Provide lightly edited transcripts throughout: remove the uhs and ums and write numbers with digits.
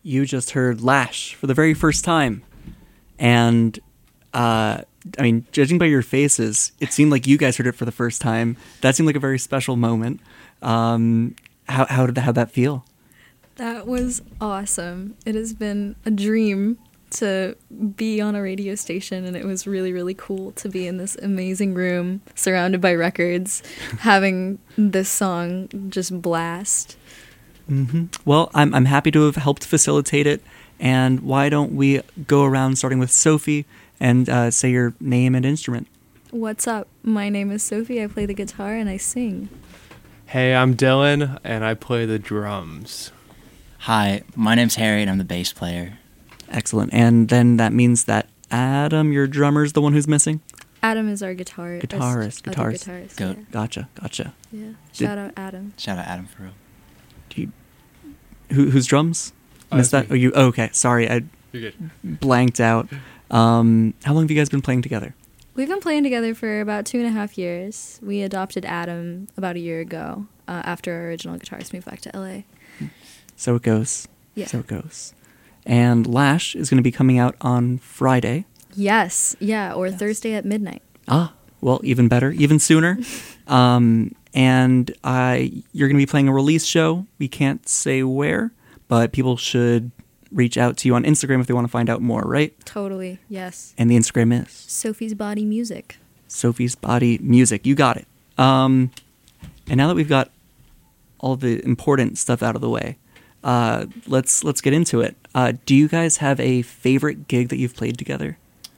you just heard Lash for the very first time. And, I mean, judging by your faces, it seemed like you guys heard it for the first time. That seemed like a very special moment. How'd that feel? That was awesome. It has been a dream to be on a radio station, and it was really, really cool to be in this amazing room surrounded by records, having this song just blast. Mm-hmm. Well, I'm happy to have helped facilitate it. And why don't we go around starting with Sophie and say your name and instrument? What's up? My name is Sophie. I play the guitar and I sing. Hey, I'm Dylan, and I play the drums. Hi, my name's Harry, and I'm the bass player. Excellent. And then that means that Adam, your drummer, is the one who's missing? Adam is our guitarist. Guitarist. Goat. Yeah. Gotcha. Yeah. Shout out Adam. Shout out Adam for real. Who's drums? Missed that? Me. Okay. Sorry, I You're good. blanked out. How long have you guys been playing together? We've been playing together for about 2.5 years. We adopted Adam about a year ago after our original guitarist moved back to LA. So it goes. Yeah. So it goes. And Lash is going to be coming out on Friday. Yes. Yeah. Or Thursday at midnight. Ah, well, even better, even sooner. And you're going to be playing a release show. We can't say where, but people should reach out to you on Instagram if they want to find out more, right? Totally. Yes. And the Instagram is Sophie's Body Music. Sophie's Body Music. You got it. And now that we've got all the important stuff out of the way, let's get into it. Do you guys have a favorite gig that you've played together?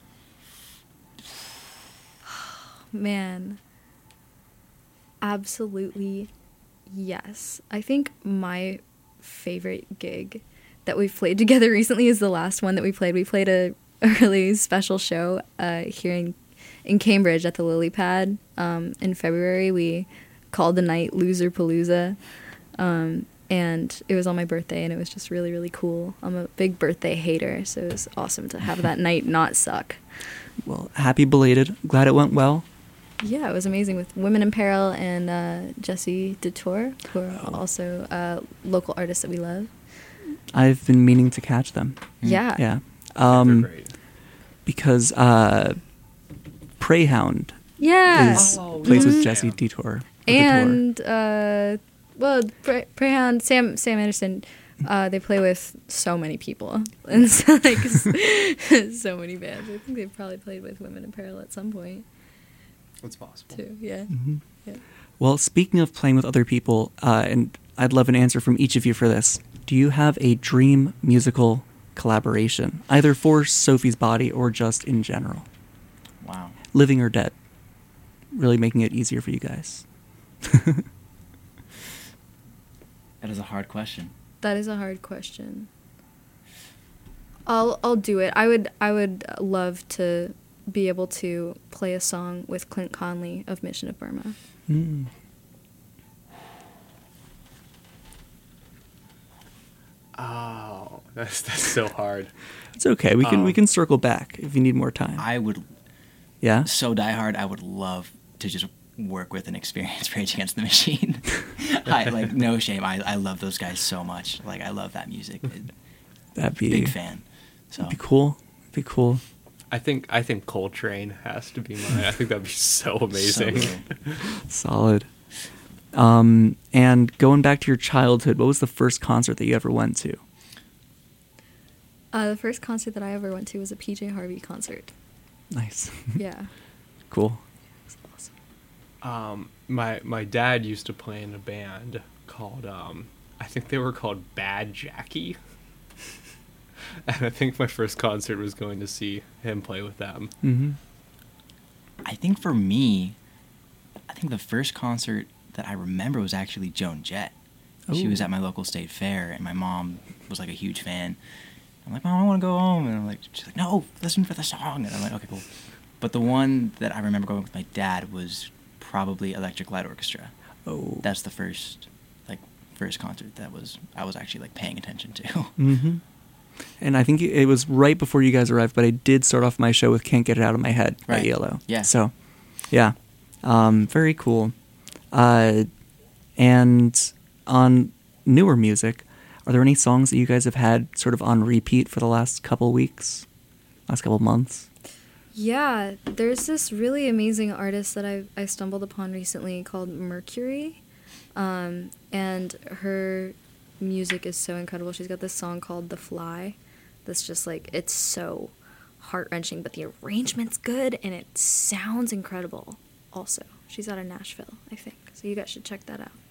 Man. Absolutely yes. I think my favorite gig that we've played together recently is the last one that we played. We played a really special show here in Cambridge at the Lily Pad in February. We called the night Loser Palooza, and it was on my birthday, and it was just really, really cool. I'm a big birthday hater, so it was awesome to have that night not suck. Well, happy belated. Glad it went well. Yeah, it was amazing with Women in Peril and Jesse Detour, who are also local artists that we love. I've been meaning to catch them. Yeah. Yeah. They're great. Because Preyhound Yeah. plays with Jesse Detour. And Preyhound, Sam Anderson, they play with so many people, and so, like so many bands. I think they've probably played with Women in Peril at some point It's possible. too. Yeah. Mm-hmm. Yeah. Well, speaking of playing with other people, and I'd love an answer from each of you for this. Do you have a dream musical collaboration, either for Sophie's Body or just in general? Wow. Living or dead? Really making it easier for you guys. That is a hard question. That is a hard question. I'll do it. I would love to be able to play a song with Clint Conley of Mission of Burma. Mm. Oh, that's so hard. It's okay. We can circle back if you need more time. I would, Yeah? so diehard, I would love to just work with and experience Rage Against the Machine. No shame. I love those guys so much. Like, I love that music. That'd be Big fan. So Be cool. Be cool. I think Coltrane has to be mine. I think that'd be so amazing. So good. Solid. And going back to your childhood, what was the first concert that you ever went to? The first concert that I ever went to was a PJ Harvey concert. Nice. Yeah. Cool. It was awesome. My dad used to play in a band called I think they were called Bad Jackie. And I think my first concert was going to see him play with them. Mm-hmm. I think for me, the first concert that I remember was actually Joan Jett. She Ooh. was at my local state fair, and my mom was like a huge fan. I'm like, Mom, I want to go home. And I'm like, she's like, no, listen for the song. And I'm like, okay, cool. But the one that I remember going with my dad was probably Electric Light Orchestra. Oh. That's the first concert that I was actually like paying attention to. Mm-hmm. And I think it was right before you guys arrived, but I did start off my show with Can't Get It Out of My Head by Right. ELO. Yeah. So, yeah. Very cool. And on newer music, Are there any songs that you guys have had sort of on repeat for the last couple weeks, last couple months? Yeah, there's this really amazing artist that I stumbled upon recently called Mercury, and her music is so incredible. She's got this song called The Fly that's just like, it's so heart-wrenching, but the arrangement's good and it sounds incredible also. She's out of Nashville, I think, so you guys should check that out.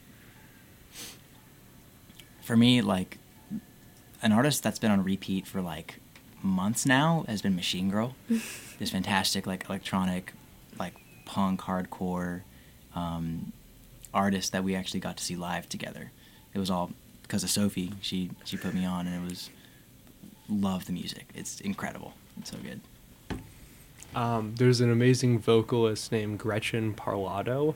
For me, like, an artist that's been on repeat for like months now has been Machine Girl. This fantastic, like, electronic, like, punk, hardcore artist that we actually got to see live together. It was all because of Sophie. She put me on, and it was, love the music. It's incredible. It's so good. There's an amazing vocalist named Gretchen Parlato,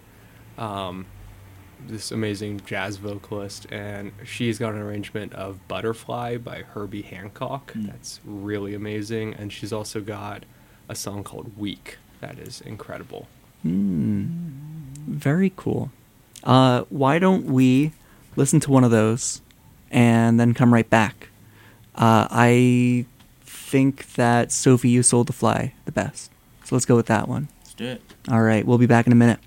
this amazing jazz vocalist, and she's got an arrangement of Butterfly by Herbie Hancock. That's really amazing, and she's also got a song called Weak that is incredible. Very cool. Why don't we listen to one of those and then come right back? I think that Sophie, You Sold the Fly the best. So let's go with that one. Let's do it. All right, we'll be back in a minute.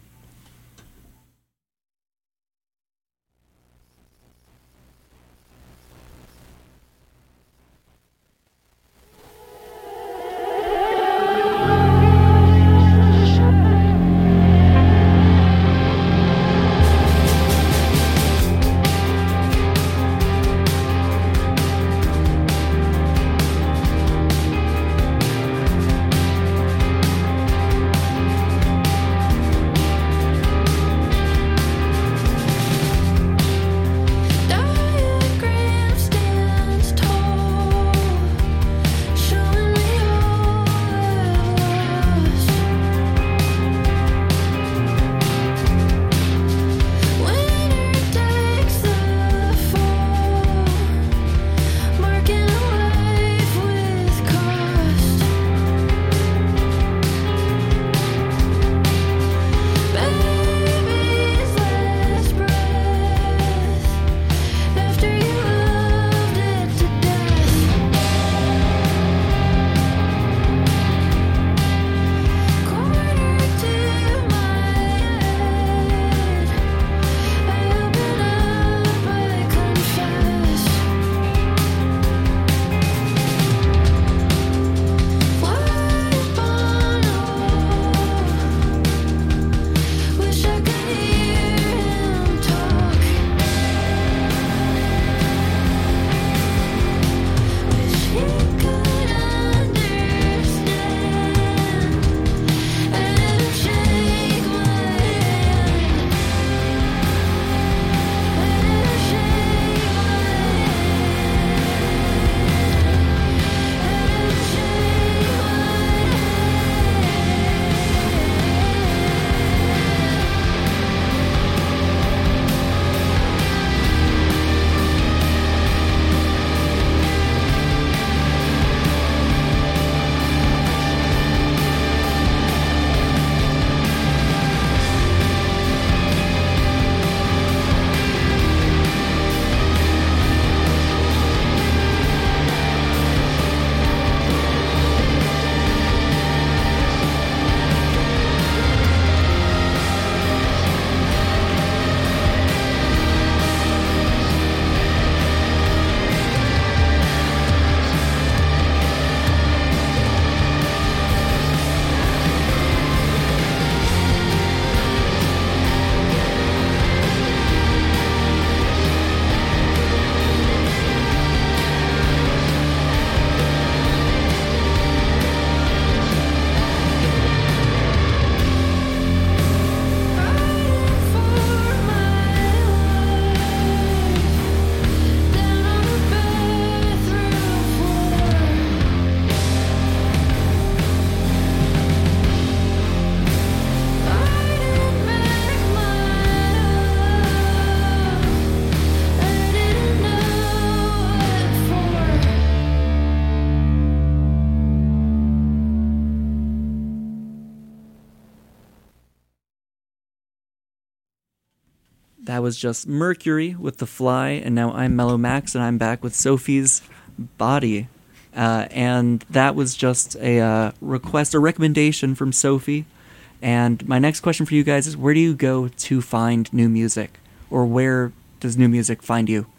That was just Mercury with The Fly, and now I'm Mellow Max, and I'm back with Sophie's Body. And that was just a recommendation from Sophie. And my next question for you guys is, where do you go to find new music? Or where does new music find you?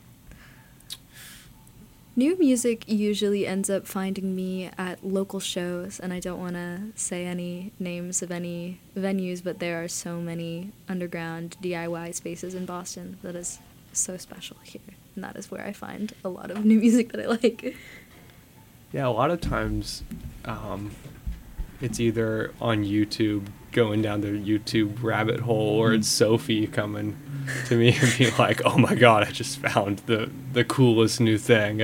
New music usually ends up finding me at local shows, and I don't want to say any names of any venues, but there are so many underground DIY spaces in Boston that is so special here, and that is where I find a lot of new music that I like. Yeah, a lot of times it's either on YouTube, going down the YouTube rabbit hole, or it's Sophie coming to me and being like, oh my god, I just found the coolest new thing.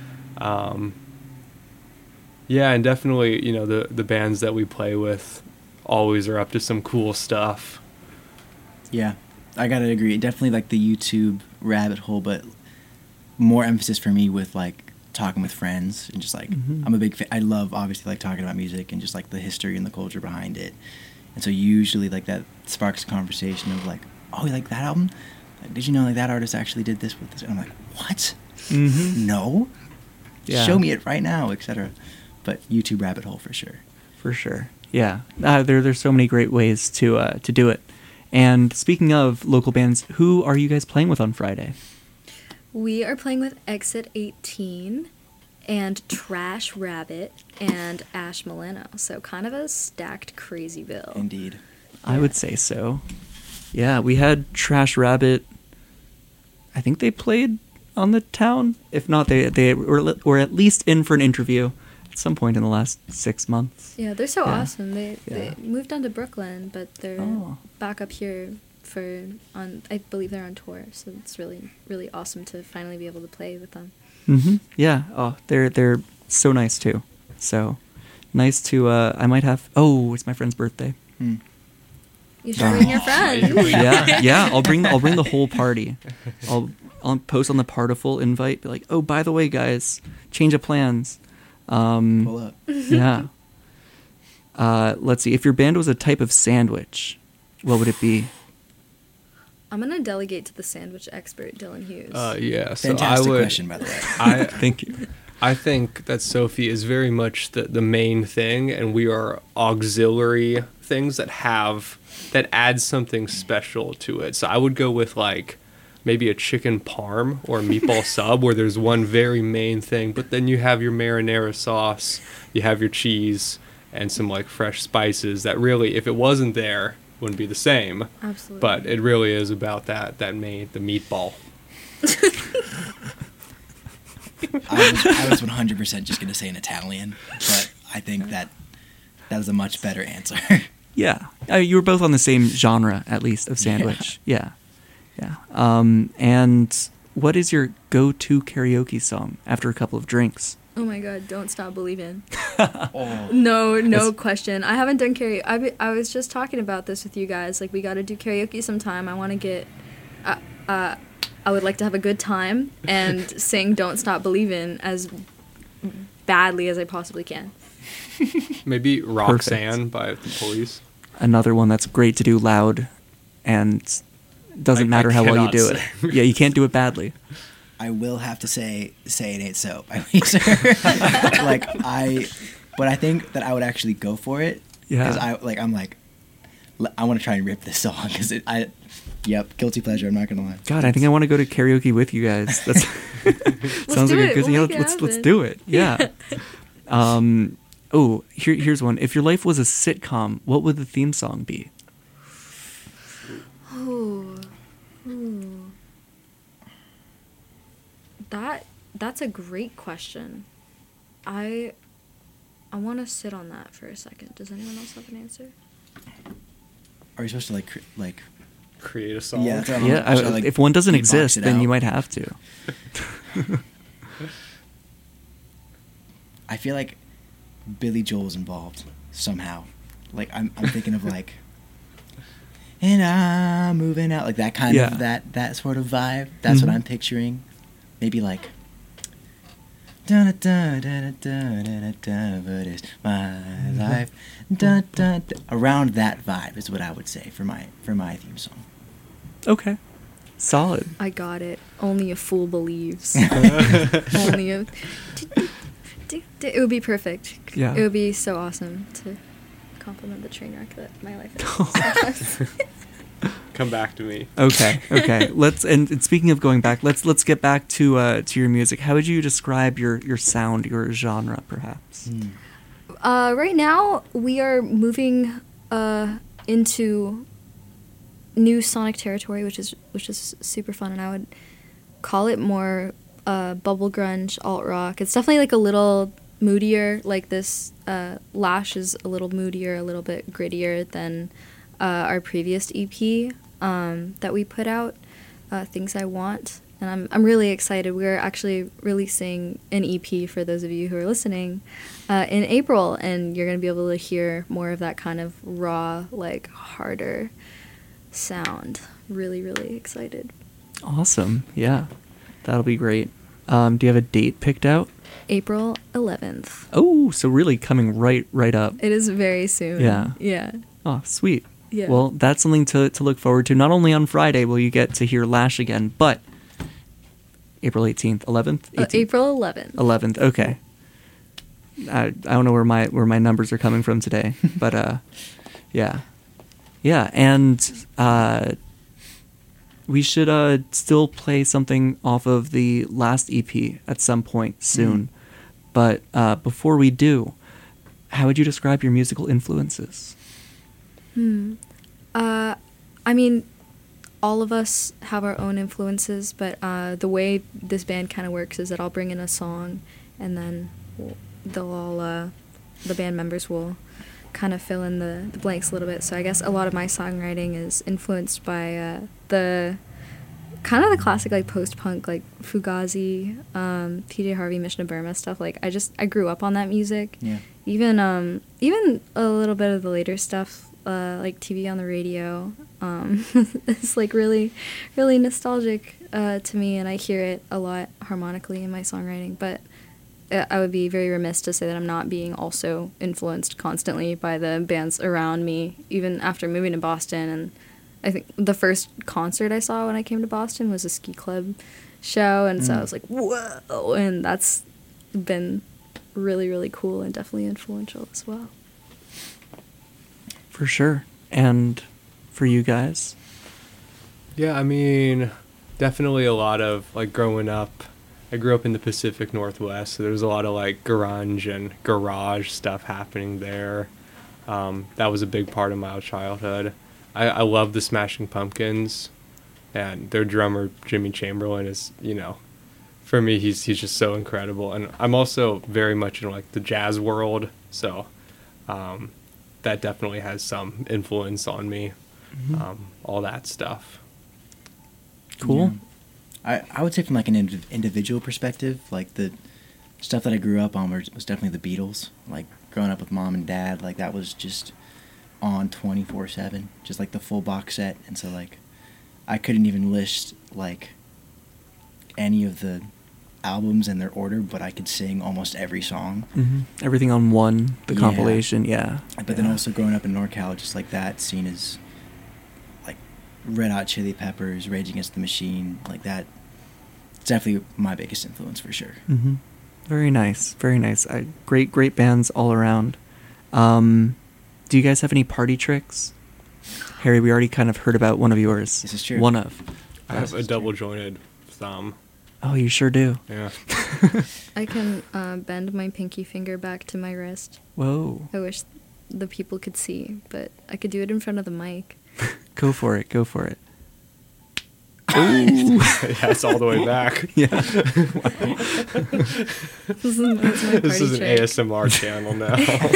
Yeah, and definitely, you know, the bands that we play with always are up to some cool stuff. Yeah, I gotta agree. Definitely like the YouTube rabbit hole, but more emphasis for me with like talking with friends and just like I'm a big fan. I love obviously like talking about music and just like the history and the culture behind it. And so usually like that sparks a conversation of like, oh, you like that album? Like, did you know like that artist actually did this with this? And I'm like, what? No. Yeah. Show me it right now, etc. But YouTube rabbit hole for sure. For sure. Yeah. There's so many great ways to do it. And speaking of local bands, who are you guys playing with on Friday? We are playing with Exit 18 and Trash Rabbit and Ash Milano, so kind of a stacked crazy bill. Indeed. I would say so. Yeah, we had Trash Rabbit. I think they played on the town. If not, they were at least in for an interview at some point in the last 6 months. Yeah, they're so Yeah. awesome. They Yeah. moved down to Brooklyn, but they're Oh. back up here I believe they're on tour, so it's really, really awesome to finally be able to play with them. Yeah. Oh, they're so nice too. So nice to. I might have. Oh, it's my friend's birthday. You should bring your friends. Yeah. I'll bring the whole party. I'll post on the Partiful invite. Be like, oh, by the way, guys, change of plans. Pull up. Yeah. Let's see. If your band was a type of sandwich, what would it be? I'm going to delegate to the sandwich expert, Dylan Hughes. Yeah, so Fantastic I would. question, by the way. Thank you. I think that Sophie is very much the main thing, and we are auxiliary things that add something special to it. So I would go with like maybe a chicken parm or a meatball sub, where there's one very main thing, but then you have your marinara sauce, you have your cheese, and some like fresh spices that really, if it wasn't there, wouldn't be the same. Absolutely. But it really is about the meatball. I was 100% just going to say an Italian, but I think that is a much better answer. Yeah. You were both on the same genre, at least, of sandwich. Yeah. And what is your go-to karaoke song after a couple of drinks? Oh my god, Don't Stop Believin'. Oh. No question. I haven't done karaoke. I was just talking about this with you guys. Like, we got to do karaoke sometime. I want to get... I would like to have a good time and sing Don't Stop Believin' as badly as I possibly can. Maybe Roxanne by the Police. Another one that's great to do loud and doesn't I matter how well you cannot do it. Yeah, you can't do it badly. I will have to say It Ain't So by Weezer. But I think that I would actually go for it. Yeah. Because I want to try and rip this song because guilty pleasure. I'm not gonna lie. God, I think I want to go to karaoke with you guys. That's sounds like a good. We'll Yeah, make it let's happen. do it. Yeah. Here's one. If your life was a sitcom, what would the theme song be? Ooh. That's a great question. I want to sit on that for a second. Does anyone else have an answer? Are we supposed to Create a song. Yeah, that's what Yeah, should I, if one doesn't beatbox exist, it then out? you might have to. I feel like Billy Joel's involved somehow. Like I'm thinking of like, and I'm moving out, like that kind Yeah. of that sort of vibe. That's what I'm picturing. Maybe like, da da da da da da da, but it's my life. Da, da, da. Around that vibe is what I would say for my theme song. Okay. Solid. I got it. Only a fool believes. Only a. It would be perfect. Yeah. It would be so awesome to compliment the train wreck that my life is. Come back to me. Okay. Let's and speaking of going back, let's get back to your music. How would you describe your sound, your genre, perhaps? Right now, we are moving into new sonic territory, which is super fun, and I would call it more bubble grunge, alt rock. It's definitely like a little moodier. Like this, Lash is a little moodier, a little bit grittier than our previous EP that we put out, Things I Want. And I'm really excited. We're actually releasing an EP for those of you who are listening in April, and you're going to be able to hear more of that kind of raw, like harder sound. Really, really excited. Awesome. Yeah, that'll be great. Do you have a date picked out? April 11th. Oh, so really coming right up. It is very soon. Yeah. Yeah. Oh, sweet. Yeah. Well, that's something to look forward to. Not only on Friday will you get to hear Lash again, but April 18th, 11th? 18th? April 11th. 11th, okay. I don't know where my numbers are coming from today, but yeah. Yeah, and we should still play something off of the last EP at some point soon. But before we do, how would you describe your musical influences? I mean, all of us have our own influences, but the way this band kind of works is that I'll bring in a song, and then they'll all, the band members will kind of fill in the blanks a little bit. So I guess a lot of my songwriting is influenced by the kind of the classic like post-punk, like Fugazi, PJ Harvey, Mission of Burma stuff. Like I grew up on that music. Yeah. Even a little bit of the later stuff, like TV on the radio. It's like really, really nostalgic to me, and I hear it a lot harmonically in my songwriting. But I would be very remiss to say that I'm not being also influenced constantly by the bands around me, even after moving to Boston. And I think the first concert I saw when I came to Boston was a Ski Club show, and so I was like, whoa! And that's been really, really cool and definitely influential as well. For sure. And for you guys? Yeah, I mean, definitely a lot of, like, growing up, I grew up in the Pacific Northwest, so there's a lot of, like, grunge and garage stuff happening there. That was a big part of my childhood. I love the Smashing Pumpkins, and their drummer, Jimmy Chamberlain, is, you know, for me, he's just so incredible. And I'm also very much in, like, the jazz world, so that definitely has some influence on me, all that stuff. Cool. Yeah. I would say from like an individual perspective, like the stuff that I grew up on was definitely the Beatles. Like growing up with mom and dad, like that was just on 24/7, just like the full box set. And so like I couldn't even list like any of the albums in their order, but I could sing almost every song. Everything on one, the Yeah. compilation, yeah. But then also growing up in NorCal, just like that scene is like Red Hot Chili Peppers, Rage Against the Machine, like that. It's definitely my biggest influence for sure. Very nice, very nice. Great bands all around. Do you guys have any party tricks? Harry, we already kind of heard about one of yours. This is true. One of. I have a double jointed thumb. Oh, you sure do. Yeah. I can bend my pinky finger back to my wrist. Whoa. I wish the people could see, but I could do it in front of the mic. Go for it. Go for it. Yeah, it's all the way back. Yeah. That's my party This is an trick. ASMR channel now.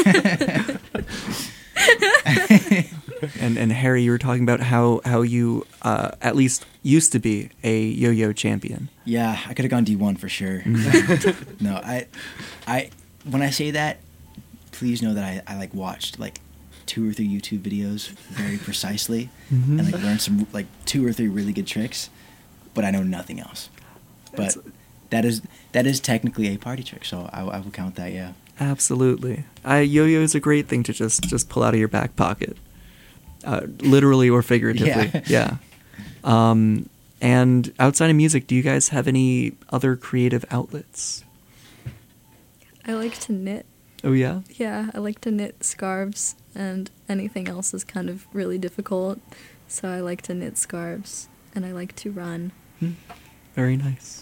And Harry, you were talking about how you at least used to be a yo-yo champion. Yeah, I could have gone D1 for sure. No, I when I say that, please know that I like watched like 2 or 3 YouTube videos very precisely and like learned some like 2 or 3 really good tricks, but I know nothing else. But that is technically a party trick, so I will count that. Yeah. Absolutely. Yo-yo is a great thing to just pull out of your back pocket, literally or figuratively. Yeah. Yeah. And outside of music, do you guys have any other creative outlets? I like to knit. Oh, yeah? Yeah, I like to knit scarves, and anything else is kind of really difficult. So I like to knit scarves, and I like to run. Very nice.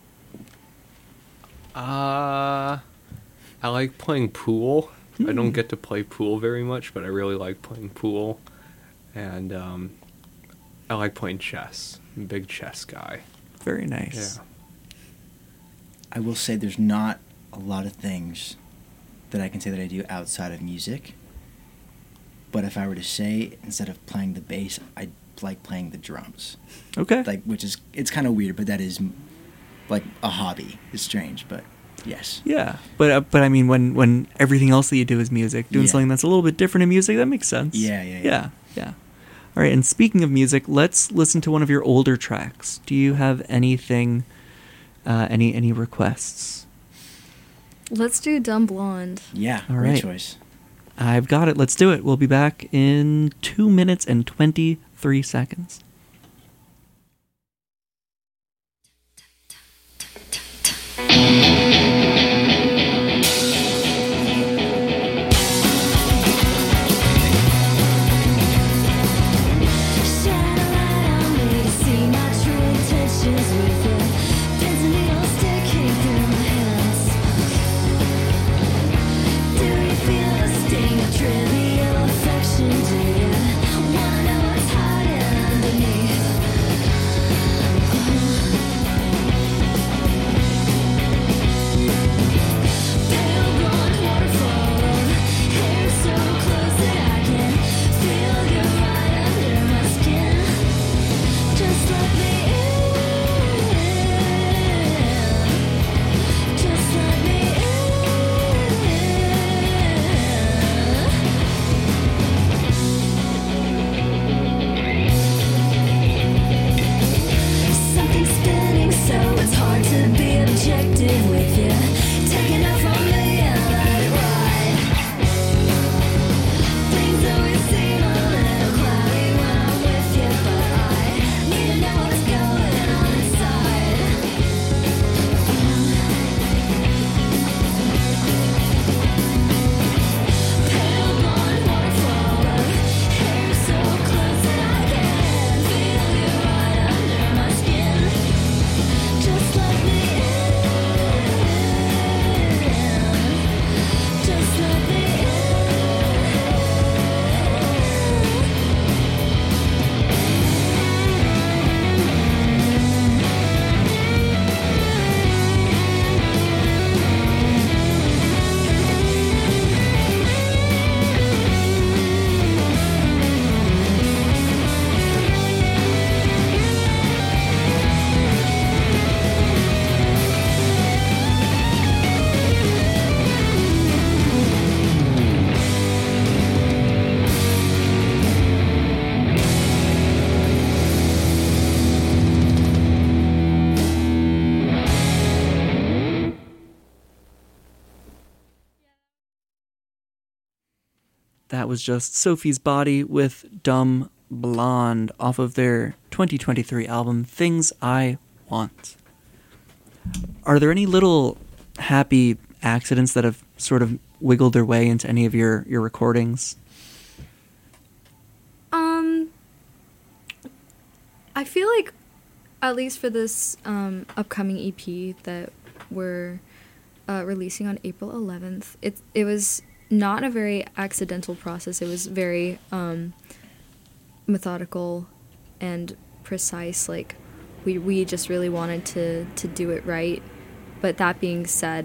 I like playing pool. I don't get to play pool very much, but I really like playing pool. And I like playing chess. I'm a big chess guy. Very nice. Yeah. I will say there's not a lot of things that I can say that I do outside of music. But if I were to say, instead of playing the bass, I like playing the drums. Okay. Like, it's kind of weird, but that is like a hobby. It's strange, but yes. Yeah, but I mean, when everything else that you do is music, doing Yeah. something that's a little bit different in music, that makes sense. Yeah. All right, and speaking of music, let's listen to one of your older tracks. Do you have anything, any requests? Let's do Dumb Blonde. Yeah, All great right. choice. I've got it. Let's do it. We'll be back in 2 minutes and 23 seconds. Trivial affection, do you wanna know what's hiding underneath? That was just Sophie's Body with Dumb Blonde off of their 2023 album, Things I Want. Are there any little happy accidents that have sort of wiggled their way into any of your recordings? I feel like, at least for this upcoming EP that we're releasing on April 11th, it was not a very accidental process. It was very methodical and precise. Like, we just really wanted to do it right. But that being said,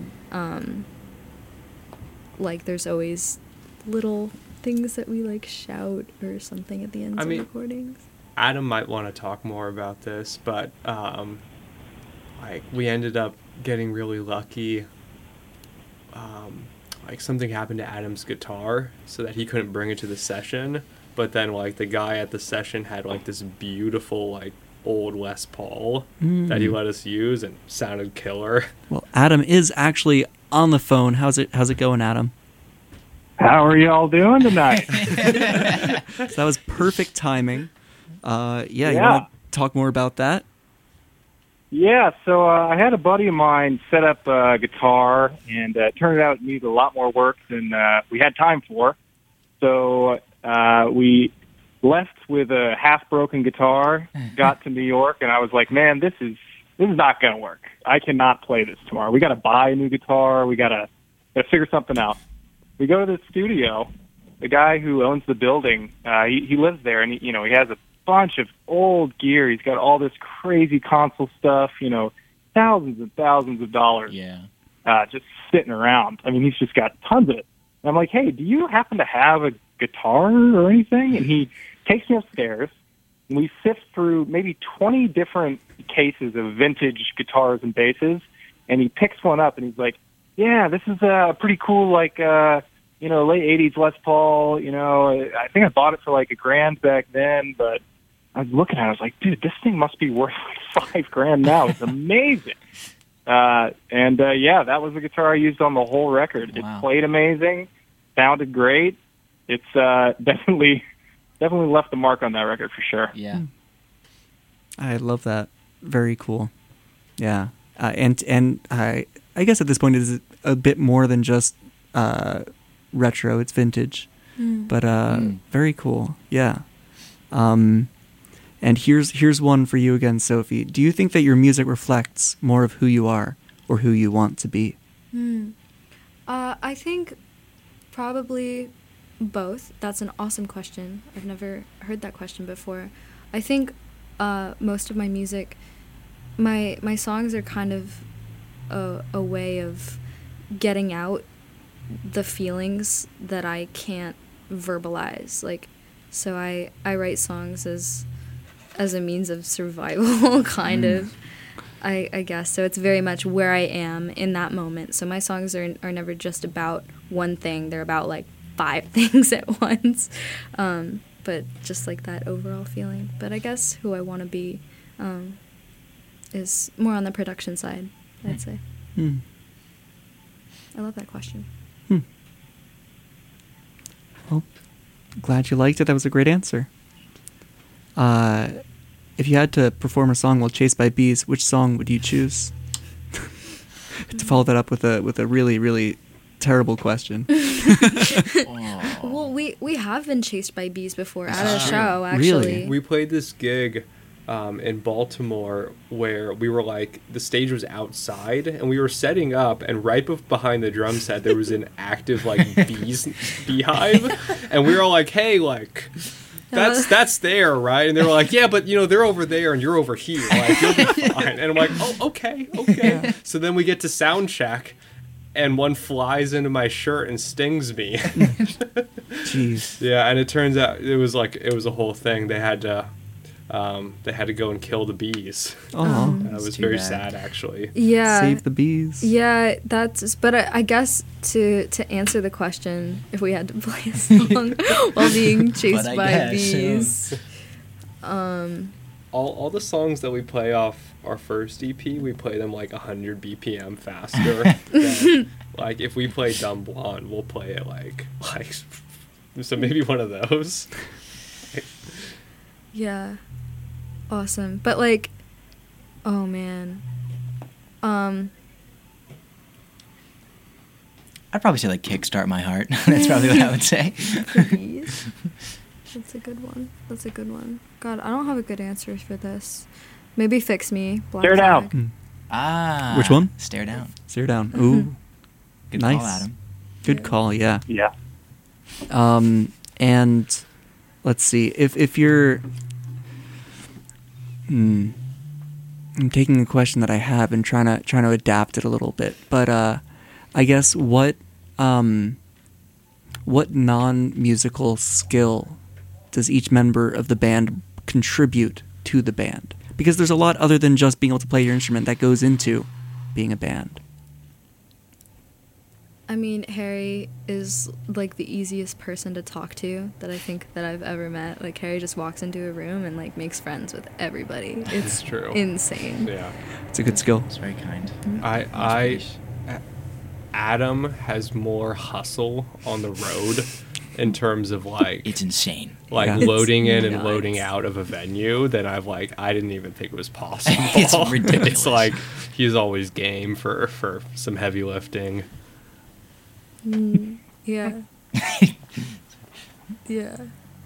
like, there's always little things that we like shout or something at the end of recordings. Adam might want to talk more about this, but like, we ended up getting really lucky. Like, something happened to Adam's guitar so that he couldn't bring it to the session, but then like the guy at the session had like this beautiful like old Les Paul that he let us use and sounded killer. Well, Adam is actually on the phone. How's it going, Adam? How are y'all doing tonight? So that was perfect timing. You want to talk more about that? Yeah, so I had a buddy of mine set up a guitar, and it turned out it needed a lot more work than we had time for. So we left with a half-broken guitar, got to New York, and I was like, man, this is not going to work. I cannot play this tomorrow. We got to buy a new guitar. We got to figure something out. We go to the studio. The guy who owns the building, he lives there, and he has a bunch of old gear. He's got all this crazy console stuff, thousands and thousands of dollars just sitting around. I mean, he's just got tons of it. And I'm like, hey, do you happen to have a guitar or anything? And he takes me upstairs, and we sift through maybe 20 different cases of vintage guitars and basses, and he picks one up, and he's like, yeah, this is a pretty cool, late 80s Les Paul. I think I bought it for like $1,000 back then, but I was looking at it, I was like, dude, this thing must be worth like $5,000 now. It's amazing. That was the guitar I used on the whole record. Wow. It played amazing, sounded great. It's definitely left a mark on that record for sure. Yeah. I love that. Very cool. Yeah. And I guess at this point it is a bit more than just retro. It's vintage. But very cool. Yeah. And here's one for you again, Sophie. Do you think that your music reflects more of who you are or who you want to be? I think probably both. That's an awesome question. I've never heard that question before. I think most of my music, my songs are kind of a way of getting out the feelings that I can't verbalize. So I write songs as a means of survival, kind of, I guess. So it's very much where I am in that moment. So my songs are never just about one thing. They're about 5 things at once. But just that overall feeling. But I guess who I want to be is more on the production side, I'd say. I love that question. Well, glad you liked it. That was a great answer. If you had to perform a song while chased by bees, which song would you choose? To follow that up with a really, really terrible question. Well, we have been chased by bees before at a show, actually. Really? We played this gig in Baltimore where we were the stage was outside and we were setting up, and right behind the drum set there was an active beehive, and we were all hey, that's there, right? And they were like, yeah, but they're over there and you're over here, you'll be fine. And I'm like, oh, okay. Yeah. So then we get to sound check, and one flies into my shirt and stings me. Jeez. Yeah, and it turns out it was a whole thing. They had to go and kill the bees. Oh, That was very sad, actually. Yeah. Save the bees. Yeah, but I guess to answer the question, if we had to play a song while being chased by bees. All the songs that we play off our first EP, we play them 100 BPM faster. than, if we play Dumb Blonde, we'll play it so maybe one of those. Yeah. Awesome. But oh man. I'd probably say Kickstart My Heart. That's probably what I would say. Bees. That's a good one. God, I don't have a good answer for this. Maybe Fix Me. Black Stare Flag. Down. Which one? Stare Down. Stare Down. Ooh. Good Nice. call, Adam. Good call, yeah. Yeah. And let's see, if you're I'm taking a question that I have and trying to adapt it a little bit, but I guess what non-musical skill does each member of the band contribute to the band? Because there's a lot other than just being able to play your instrument that goes into being a band. I mean, Harry is the easiest person to talk to that I think that I've ever met. Harry just walks into a room and makes friends with everybody. It's true. Insane. Yeah. It's a good skill. It's very kind. Adam has more hustle on the road in terms of like It's insane. Yeah. loading in It's and loading nuts. out of a venue that I didn't even think was possible. It's ridiculous. It's like he's always game for some heavy lifting. Yeah. Yeah.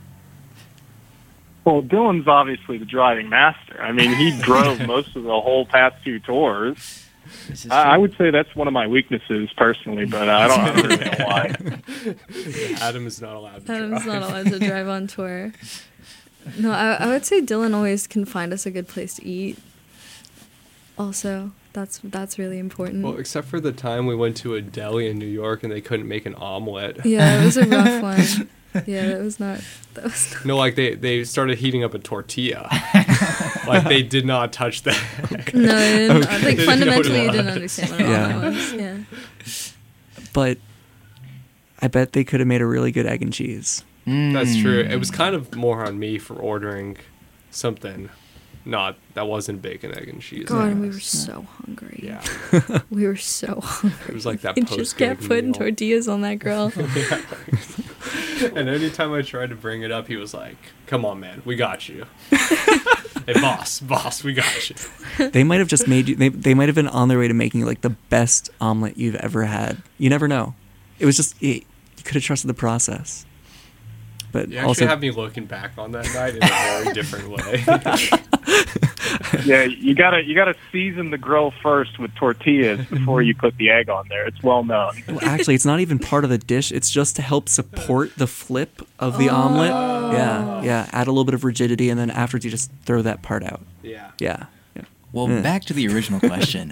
Well, Dylan's obviously the driving master. I mean, he drove most of the whole past 2 tours. This is I true. would say that's one of my weaknesses personally, but I don't really know why. Adam is not allowed to Adam's drive. not allowed to drive on tour. No, I would say Dylan always can find us a good place to eat. Also, that's really important. Well, except for the time we went to a deli in New York and they couldn't make an omelet. Yeah, it was a rough one. Yeah, that was not. No, like they started heating up a tortilla. Like they did not touch that. No, I didn't. I think Didn't know what it fundamentally you didn't was. understand what Yeah. it was. Yeah. But I bet they could have made a really good egg and cheese. That's true. It was kind of more on me for ordering something that wasn't bacon, egg, and cheese. God, and we were so hungry. Yeah. We were so hungry. It was like that We just post-gig kept putting meal. tortillas on that grill. And anytime I tried to bring it up, he was like, "Come on, man, we got you." Hey, boss, we got you. They might have just made you. They might have been on their way to making like the best omelet you've ever had. You never know. It was just you could have trusted the process. But You actually also, have me looking back on that night in a very different way. Yeah, you gotta season the grill first with tortillas before you put the egg on there. It's well known. well, actually, it's not even part of the dish. It's just to help support the flip of the omelet. Yeah. Add a little bit of rigidity, and then afterwards you just throw that part out. Yeah. Yeah. Well, Yeah. back to the original question.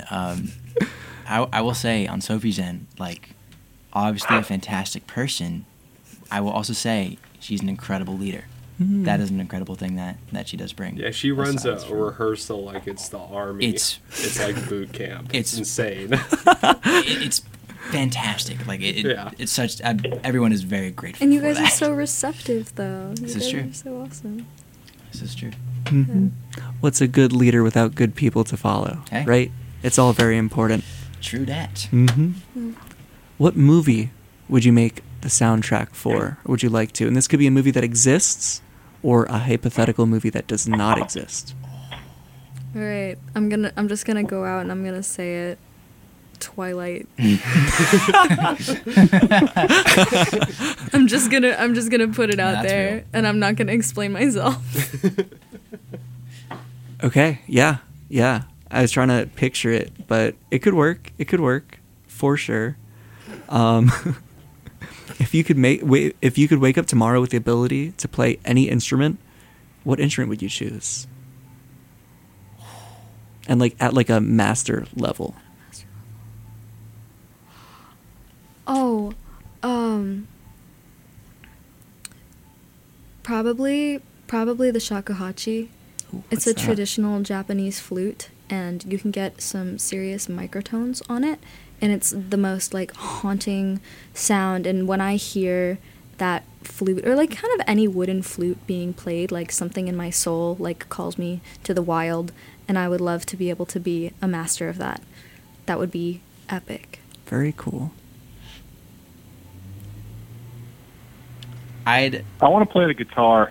I will say on Sophie's end, like, obviously a fantastic person. I will also say she's an incredible leader. That is an incredible thing that she does bring. Yeah, she runs Aside a from- rehearsal like it's the army. It's- it's like boot camp. It's- It's insane. It's fantastic. Like Yeah. it's such. Everyone is very grateful. And you for guys are that. so receptive, though. This You is guys true. are so awesome. This is true. What's a good leader without good people to follow? Hey. Right? It's all very important. True that. What movie would you make the soundtrack for? Or would you like to? And this could be a movie that exists or a hypothetical movie that does not exist. All right, I'm just gonna go out and I'm gonna say it. Twilight. I'm just gonna put it out That's there, real. and I'm not gonna explain myself. Okay, yeah. I was trying to picture it, but it could work. It could work for sure. If you could wake up tomorrow with the ability to play any instrument, what instrument would you choose? And like at like a master level. Oh, probably the shakuhachi. It's what's a that? traditional Japanese flute, and you can get some serious microtones on it, and it's the most like haunting sound. And when I hear that flute, or like kind of any wooden flute being played, like something in my soul like calls me to the wild, and I would love to be able to be a master of that. That would be epic. Very cool. I'd I want to play the guitar.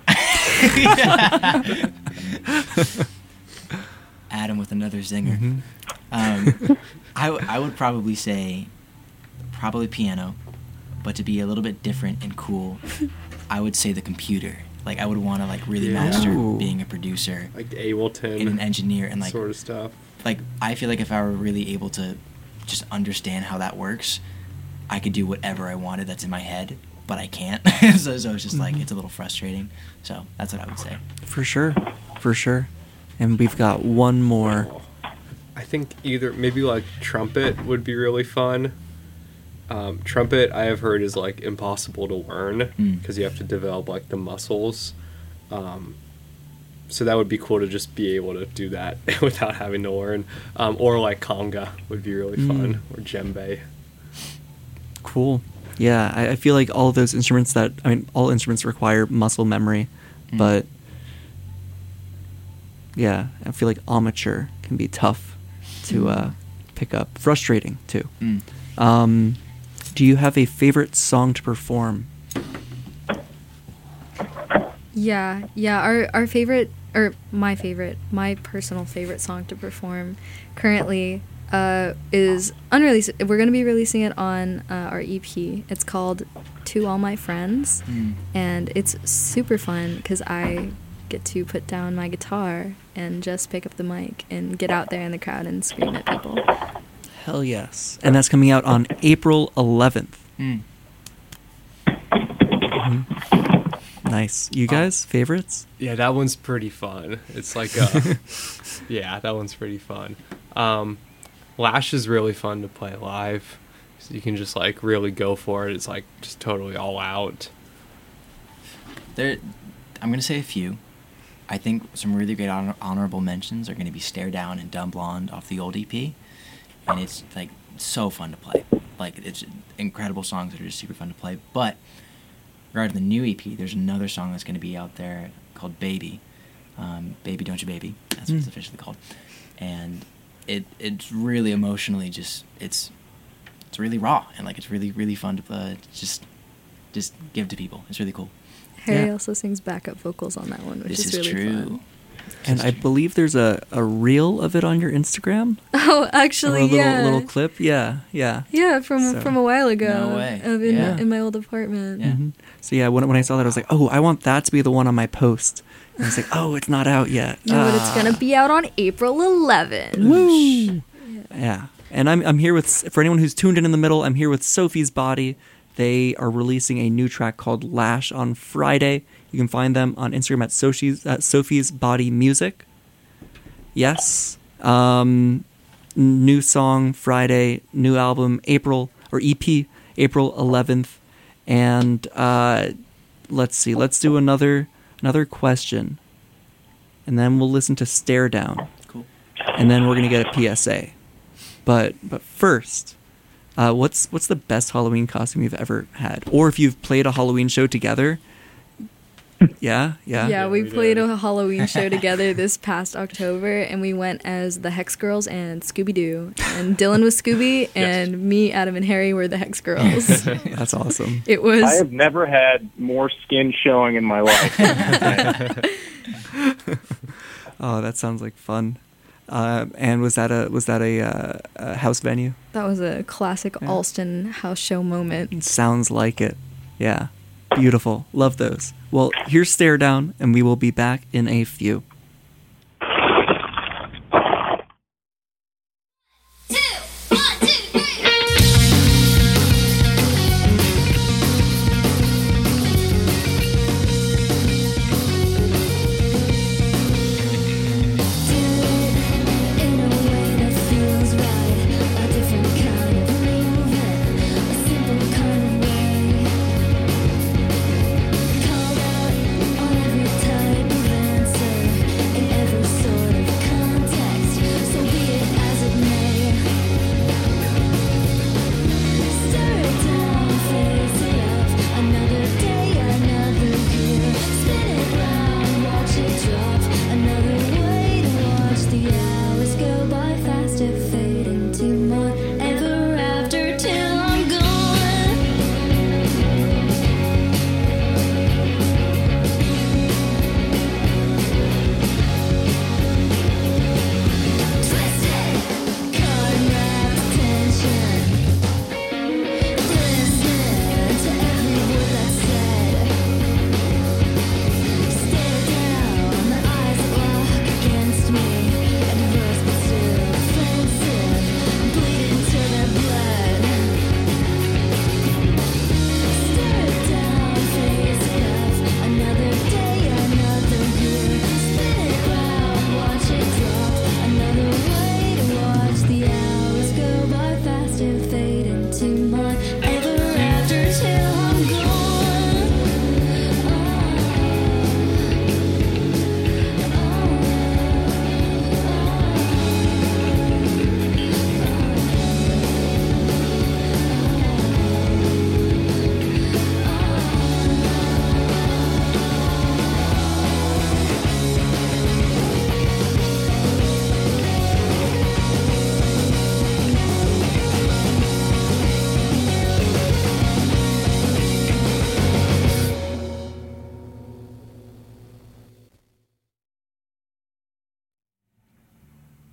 Adam with another zinger. Mm-hmm. I would probably say piano, but to be a little bit different and cool, I would say the computer. Like I would want to like really Yeah. master Ooh. being a producer Like Ableton and an engineer, and like sort of stuff. like I feel like if I were really able to just understand how that works, I could do whatever I wanted that's in my head, but I can't. so it's just like it's a little frustrating. So that's what I would say. For sure. And we've got one more. I think either maybe like trumpet would be really fun. Trumpet I have heard is like impossible to learn because you have to develop like the muscles. So that would be cool to just be able to do that without having to learn. Or like conga would be really fun, or djembe. Cool. Yeah, I feel like all of those instruments all instruments require muscle memory, but yeah, I feel like amateur can be tough to pick up. Frustrating too. Do you have a favorite song to perform? Yeah. Our favorite, or my personal favorite song to perform currently is unreleased. We're going to be releasing it on our EP. It's called To All My Friends, and it's super fun because I get to put down my guitar and just pick up the mic and get out there in the crowd and scream at people. Hell yes. And that's coming out on April 11th. Nice. You guys, favorites? Yeah, that one's pretty fun. It's like, yeah, that one's pretty fun. Lash is really fun to play live. So you can just like really go for it. It's like just totally all out. I'm going to say a few. I think some really great honorable mentions are going to be Stare Down and Dumb Blonde off the old EP. And it's like so fun to play. Like, it's incredible songs that are just super fun to play. But regarding the new EP, there's another song that's going to be out there called Baby. Baby Don't You Baby. That's what it's officially called. And it's really emotionally just, it's really raw. And like, it's really, really fun to just give to people. It's really cool. Harry Yeah. also sings backup vocals on that one, which This is is really true. fun. And I believe there's a reel of it on your Instagram. Oh, actually, Or a little, yeah. little clip. Yeah. Yeah, from So- a while ago. No way. In my old apartment. Yeah. Mhm. So yeah, when I saw that, I was like, oh, I want that to be the one on my post. And I was like, oh, it's not out yet. No, but it's gonna be out on April 11th. Woo! Yeah. And I'm here with, for anyone who's tuned in the middle, I'm here with Sophie's Body. They are releasing a new track called Lash on Friday. You can find them on Instagram at Sophie's Body Music. Yes. New song Friday, new album April, or EP April 11th. And let's see, let's do another question. And then we'll listen to Stare Down. Cool. And then we're going to get a PSA. But first, what's the best Halloween costume you've ever had? Or if you've played a Halloween show together. Yeah. Yeah, we we played did. a Halloween show together this past October, and we went as the Hex Girls and Scooby-Doo. And Dylan was Scooby, and me, Adam, and Harry were the Hex Girls. That's awesome. It was... I have never had more skin showing in my life. Oh, that sounds like fun. And was that a house venue? That was a classic Yeah. Alston house show moment. Sounds like it. Yeah. Beautiful. Love those. Well, here's Stare Down, and we will be back in a few. In a way that feels right, a different kind of movement, a simple kind of way. Called out on every type of answer.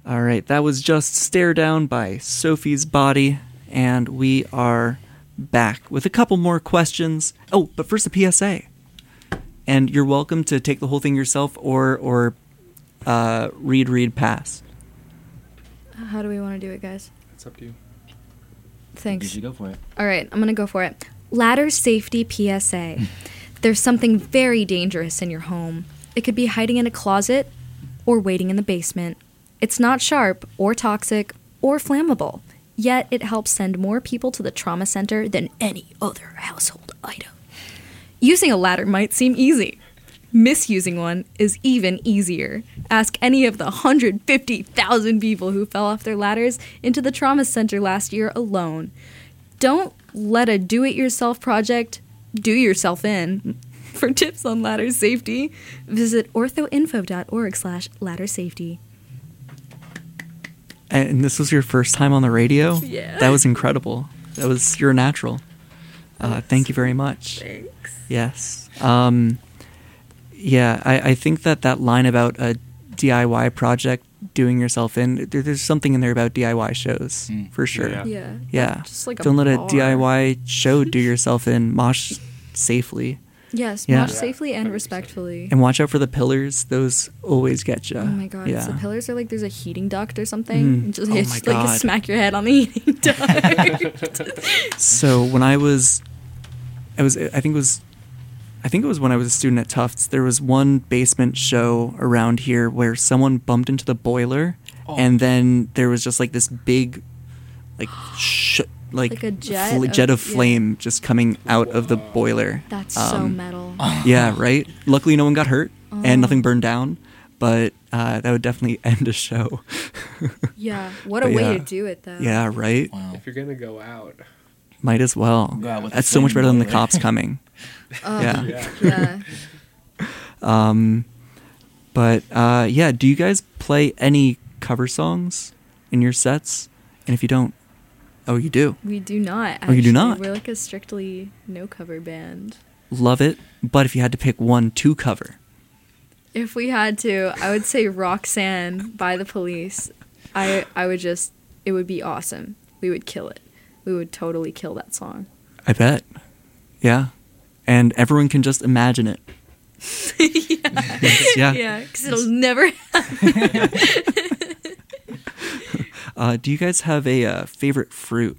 All right, that was just Stare Down by Sophie's Body, and we are back with a couple more questions. Oh, but first a PSA. And you're welcome to take the whole thing yourself or read, pass. How do we want to do it, guys? It's up to you. You Thanks. should go for it. All right, I'm going to go for it. Ladder safety PSA. There's something very dangerous in your home. It could be hiding in a closet or waiting in the basement. It's not sharp or toxic or flammable, yet it helps send more people to the trauma center than any other household item. Using a ladder might seem easy. Misusing one is even easier. Ask any of the 150,000 people who fell off their ladders into the trauma center last year alone. Don't let a do-it-yourself project do yourself in. For tips on ladder safety, visit orthoinfo.org/ladder safety. And this was your first time on the radio? Yeah. That was incredible. You're a natural. Thank you very much. Thanks. Yes. Yeah, I think that line about a DIY project doing yourself in, there's something in there about DIY shows, for sure. Yeah. Yeah. Just like a Don't let a bar. DIY show do yourself in. Mosh safely. Yes, Yeah. watch safely and respectfully. And watch out for the pillars. Those always get you. Oh my god, Yeah. the pillars are like there's a heating duct or something. Mm. And just, Oh it's my just like God. smack your head on the heating duct. So when I think it was when I was a student at Tufts, there was one basement show around here where someone bumped into the boiler, and then there was just like this big, like, Like a jet jet of- of flame just coming out of the boiler. That's so metal. Yeah, right? Luckily no one got hurt and nothing burned down, but that would definitely end a show. Yeah, what a But way yeah. to do it though. Yeah, right? Wow. If you're gonna go out, Might as well. Go out with That's the so much flame better than the boiler. cops coming. Yeah. yeah. Yeah. But yeah, do you guys play any cover songs in your sets? And if you don't, oh, you do. We do not. Oh, you do actually. not? We're like a strictly no cover band. Love it. But if you had to pick one to cover, If we had to, I would say Roxanne by the Police. I would just, it would be awesome. We would kill it. We would totally kill that song. I bet. Yeah. And everyone can just imagine it. Yeah. Yeah, because it'll never Do you guys have a favorite fruit?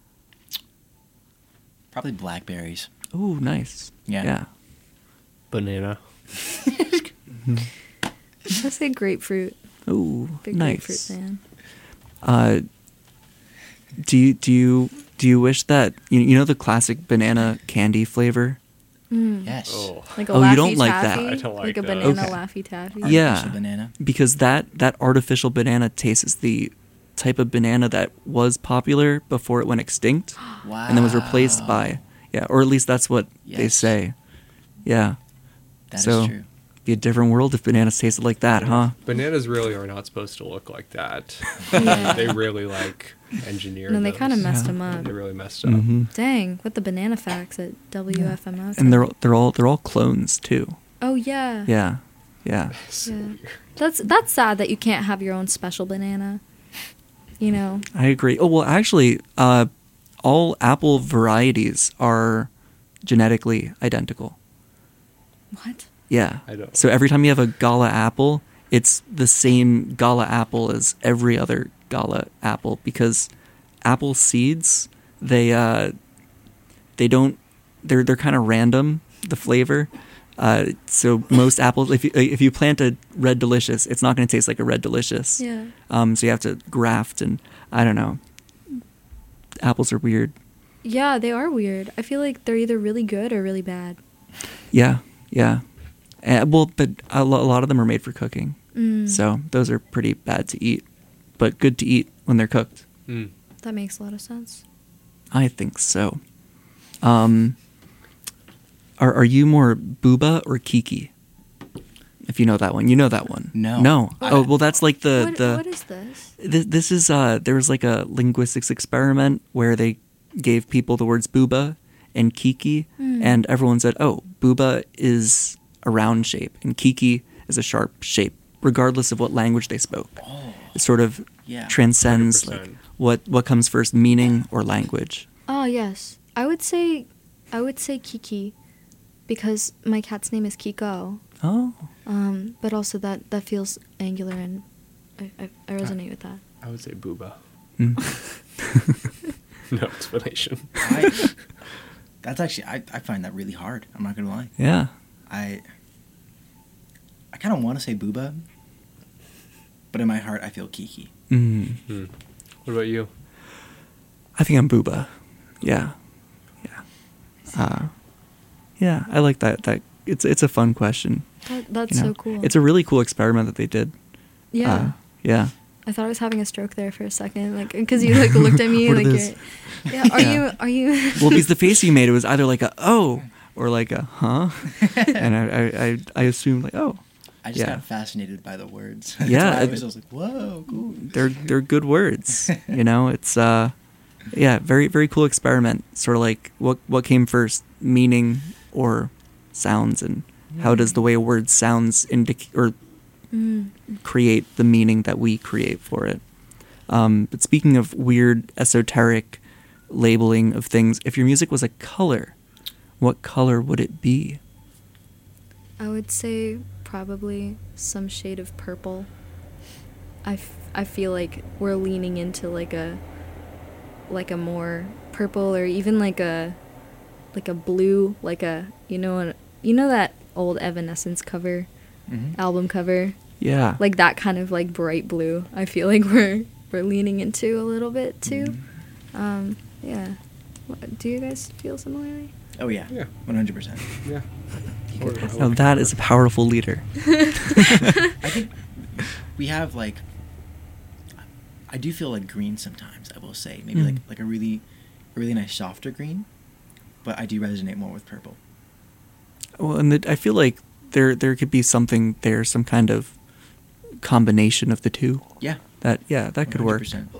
Probably blackberries. Oh, nice. Yeah. Yeah. Banana. I say grapefruit. Oh, Big nice. grapefruit fan. Do you wish that you know the classic banana candy flavor? Yes. Oh. Like a Oh, Laffy you don't like that. Taffy? I don't like a that. banana Okay. Laffy Taffy. Yeah. Artificial banana. Because that artificial banana taste is the type of banana that was popular before it went extinct Wow. and then was replaced by or at least that's what they Yes. say. Yeah. That is so true. be a different world if bananas tasted like that, huh? Bananas really are not supposed to look like that. Yeah. They really like engineered. And then they kind of those. messed Yeah. him up. They really messed up. Hmm. Dang, what the banana facts at WFMO. And they're all clones too. Oh yeah. Yeah. Yeah. Yeah. That's sad that you can't have your own special banana. You know. I agree. Oh, well, actually, all apple varieties are genetically identical. What? Yeah. I don't- So every time you have a Gala apple, it's the same Gala apple as every other Gala apple because apple seeds, they're kind of random, the flavor. So most apples, if you plant a Red Delicious, it's not going to taste like a Red Delicious. Yeah. So you have to graft, and I don't know. Apples are weird. Yeah, they are weird. I feel like they're either really good or really bad. Yeah, yeah. Well, but a lot of them are made for cooking, Mm, so those are pretty bad to eat, but good to eat when they're cooked. Mm. that makes a lot of sense. I think so. Are you more Booba or Kiki? If you know that one, you know that one. No. No. Oh, well, that's like What is this? This is there was like a linguistics experiment where they gave people the words booba and kiki, and everyone said, "Oh, booba is a round shape and kiki is a sharp shape, regardless of what language they spoke." sort of Yeah. transcends like 100%. what comes first, meaning or language? Oh yes, I would say Kiki, because my cat's name is Kiko. Oh, But also that feels angular, and I resonate with that. I would say Booba. mm. No explanation. That's actually I find that really hard. I'm not gonna lie. yeah. I kind of want to say Booba, but in my heart I feel Kiki. Mm. Hmm. What about you? I think I'm Booba. Yeah, yeah. I like that. That it's a fun question. That's you know? so cool. It's a really cool experiment that they did. yeah. Yeah. I thought I was having a stroke there for a second, like because you like looked at me What like it is. yeah. Are Yeah. you? Well, because the face you made, it was either like a oh or like a huh, and I assumed like oh, I just Yeah. got fascinated by the words. That's Yeah, why I it- was like, whoa, cool. they're good words. You know, it's yeah, very very cool experiment. Sort of like what came first, meaning or sounds, and how does the way a word sounds indicate or create the meaning that we create for it. But speaking of weird esoteric labeling of things, if your music was a color, what color would it be? I would say probably some shade of purple. I feel like we're leaning into like a more purple, or even like a blue, like a you know that old Evanescence cover, album cover, Yeah. like that kind of like bright blue. I feel like we're leaning into a little bit too. Yeah. Do you guys feel similarly? Oh yeah, Yeah. 100%. Yeah. Now that is a powerful leader. I think we have like, I do feel like green sometimes. I will say maybe like a really nice softer green, but I do resonate more with purple. Well, and I feel like there could be something there, some kind of combination of the two. Yeah, That could work. 100%.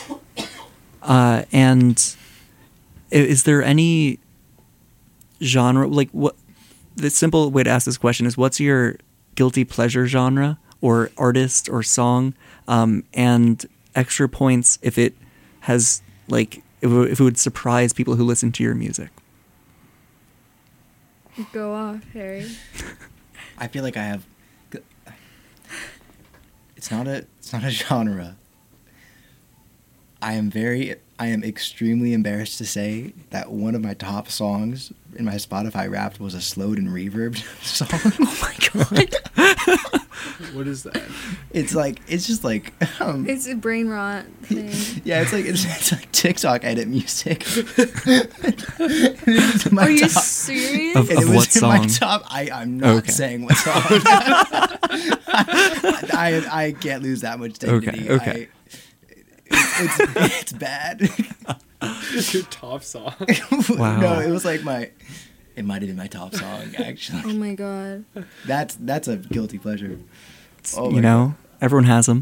And is there any genre, like what? The simple way to ask this question is, what's your guilty pleasure genre or artist or song? And extra points if it has like if it would surprise people who listen to your music. Go off, Harry. I feel like I have. It's not a genre. I am extremely embarrassed to say that one of my top songs in my Spotify Wrapped was a slowed and reverbed song. Oh my god! What is that? It's just like It's a brain rot thing. yeah, it's like TikTok edit music. This is my Are you top. serious? Of And it was what in my song? top. I'm not Okay. saying what song. I can't lose that much dignity. Okay. It's bad. It's your top song. Wow. No, it was like it might have been my top song actually. Oh my god. That's a guilty pleasure. Oh You my know, everyone has them.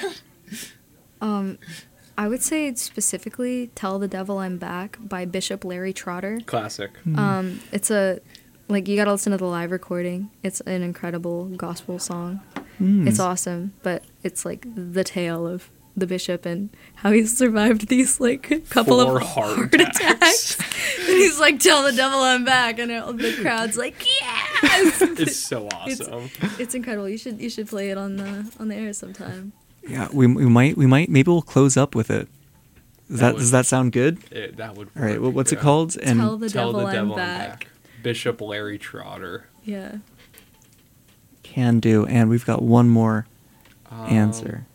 I would say specifically "Tell the Devil I'm Back" by Bishop Larry Trotter. Classic. It's a like you gotta listen to the live recording. It's an incredible gospel song. Mm. It's awesome, but it's like the tale of the bishop and how he's survived these like couple 4 of heart attacks. And he's like, "Tell the devil I'm back," and the crowd's like, "Yes!" It's so awesome. It's incredible. You should play it on the air sometime. Yeah, we might maybe we'll close up with it. Does that sound good? That would work. All right, what's it yeah. called? And Tell the Tell devil, the devil I'm back. Bishop Larry Trotter. Yeah. can do, and we've got one more Um, answer.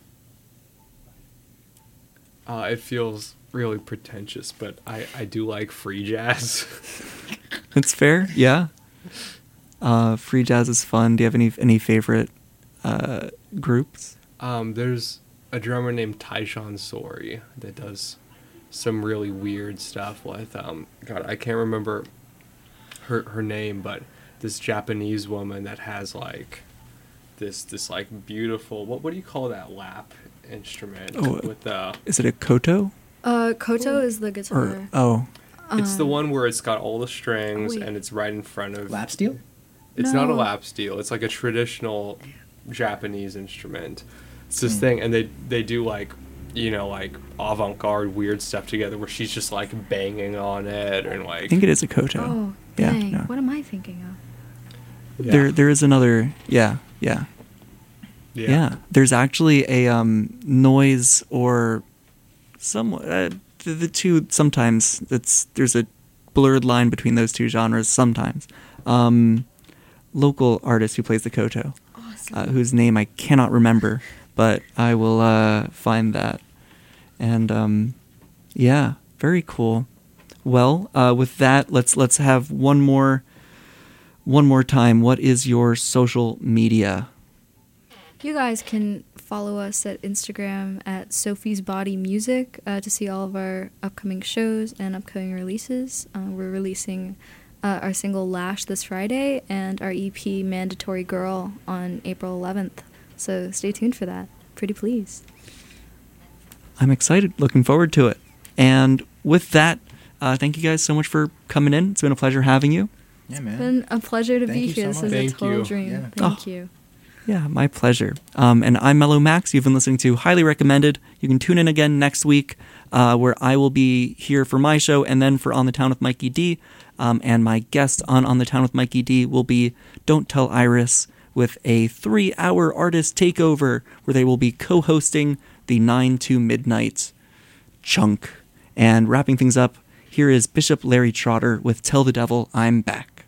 It feels really pretentious, but I do like free jazz. It's fair, yeah. Free jazz is fun. Do you have any favorite groups? There's a drummer named Tyshawn Sori that does some really weird stuff with God, I can't remember her name, but this Japanese woman that has like this like beautiful what do you call that lap instrument Oh, with the Is it a koto? Koto is the guitar. Or it's the one where it's got all the strings wait. and it's right in front of Lap steel? It's not a No. lap steel. It's like a traditional Japanese instrument. It's this thing, and they do like, like avant-garde weird stuff together where she's just like banging on it and like. I think it is a koto. Oh, Yeah, dang. no. What am I thinking of? There is another. Yeah. There's actually a noise or somewhat the two. Sometimes there's a blurred line between those two genres. Sometimes, local artist who plays the koto, Awesome. whose name I cannot remember, but I will find that. And yeah, very cool. Well, with that, let's have one more time. What is your social media? You guys can follow us at Instagram at Sophie's Body Music to see all of our upcoming shows and upcoming releases. We're releasing our single Lash this Friday and our EP Mandatory Girl on April 11th. So stay tuned for that. Pretty please. I'm excited, looking forward to it. And with that, thank you guys so much for coming in. It's been a pleasure having you. Yeah, It's man. been a pleasure to Thank be you here. so This is much. a Thank total you. dream. Yeah. Thank Oh. you. Yeah, my pleasure. And I'm Mellow Max. You've been listening to Highly Recommended. You can tune in again next week, where I will be here for my show and then for On the Town with Mikey D. And my guest on the Town with Mikey D will be Don't Tell Iris, with a 3-hour artist takeover where they will be co-hosting the 9 to midnight chunk. And wrapping things up, here is Bishop Larry Trotter with Tell the Devil I'm Back.